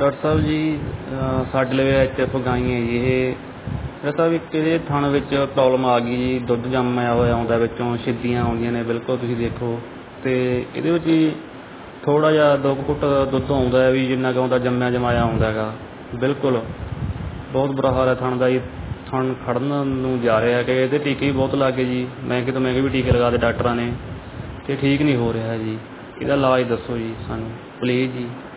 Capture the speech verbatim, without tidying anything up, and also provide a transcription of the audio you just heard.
Doctor Sahib ji ਸਾਡੇ ਲਈ H F ਗਾਈ ਹੈ ਜੀ। ਇਹ ਡਾਕਟਰ ਸਾਹਿਬ ਇੱਕ ਇਹਦੇ ਥਣ ਵਿੱਚ ਪ੍ਰੋਬਲਮ ਆ ਗਈ ਜੀ। ਦੁੱਧ ਜੰਮਿਆ ਹੋਇਆ ਆਉਂਦਾ, ਵਿੱਚੋਂ ਛਿੱਦੀਆਂ ਆਉਂਦੀਆਂ ਨੇ, ਬਿਲਕੁਲ ਤੁਸੀਂ ਦੇਖੋ। ਅਤੇ ਇਹਦੇ ਵਿੱਚ ਜੀ ਥੋੜ੍ਹਾ ਜਿਹਾ ਦੋ ਕੁ ਫੁੱਟ ਦੁੱਧ ਆਉਂਦਾ ਵੀ, ਜਿੰਨਾ ਕੁ ਆਉਂਦਾ ਜੰਮਿਆ ਜਮਾਇਆ ਆਉਂਦਾ ਹੈਗਾ। ਬਿਲਕੁਲ ਬਹੁਤ ਬੁਰਾ ਹਾਲ ਹੈ ਥਣ ਦਾ ਜੀ। ਥਣ ਖੜ੍ਹਨ ਨੂੰ ਜਾ ਰਿਹਾ ਕਿ ਇਹਦੇ ਟੀਕੇ ਵੀ ਬਹੁਤ ਲੱਗ ਗਏ ਜੀ, ਮਹਿੰਗੇ ਤੋਂ ਮਹਿੰਗੇ ਵੀ ਟੀਕੇ ਲਗਾ ਦਿੱਤੇ ਡਾਕਟਰਾਂ ਨੇ, ਅਤੇ ਠੀਕ ਨਹੀਂ ਹੋ ਰਿਹਾ ਜੀ। ਇਹਦਾ ਇਲਾਜ ਦੱਸੋ ਜੀ ਸਾਨੂੰ ਪਲੀਜ਼ ਜੀ।